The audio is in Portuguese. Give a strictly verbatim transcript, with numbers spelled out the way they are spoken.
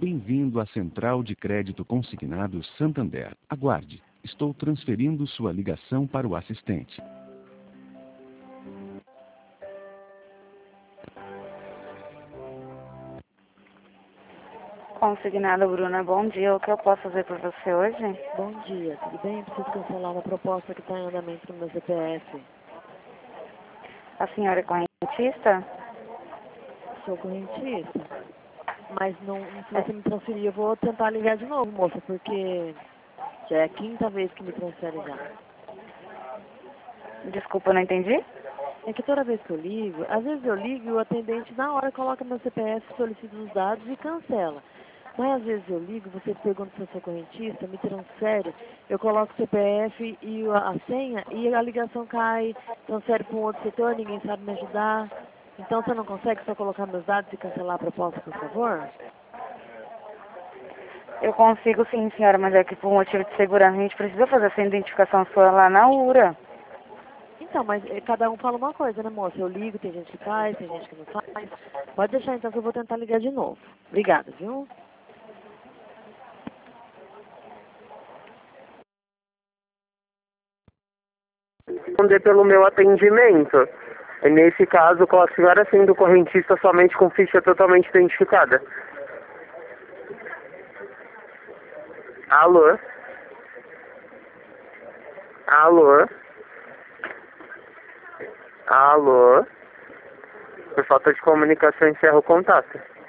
Bem-vindo à Central de Crédito Consignado Santander. Aguarde. Estou transferindo sua ligação para o assistente. Consignado, Bruna, bom dia. O que eu posso fazer por você hoje? Bom dia, tudo bem? Preciso cancelar uma proposta que está em andamento no meu C P F. A senhora é correntista? Sou correntista. Mas não, se você me transferir, eu vou tentar ligar de novo, moça, porque já é a quinta vez que me transfere já. Desculpa, eu não entendi. É que toda vez que eu ligo, às vezes eu ligo e o atendente na hora coloca meu C P F, solicita os dados e cancela. Mas às vezes eu ligo, você pergunta se eu sou correntista, me transfere, eu coloco o C P F e a a senha e a ligação cai, transfere para um outro setor, ninguém sabe me ajudar. Então você não consegue só colocar meus dados e cancelar a proposta, por favor? Eu consigo sim, senhora, mas é que por motivo de segurança a gente precisa fazer essa identificação sua lá na URA. Então, mas eh, cada um fala uma coisa, né, moça? Eu ligo, tem gente que faz, tem gente que não faz. Pode deixar então que eu vou tentar ligar de novo. Obrigada, viu? Responder pelo meu atendimento. E nesse caso, com a senhora sendo correntista somente com ficha totalmente identificada. Alô? Alô? Alô? Por falta de comunicação, encerro o contato.